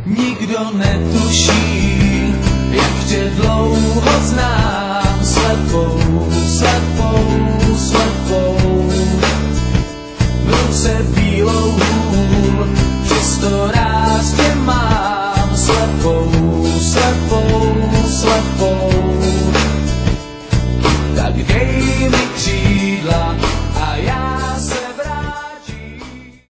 Nikdo netuší, jak tě dlouho znám, slepou, slepou, slepou.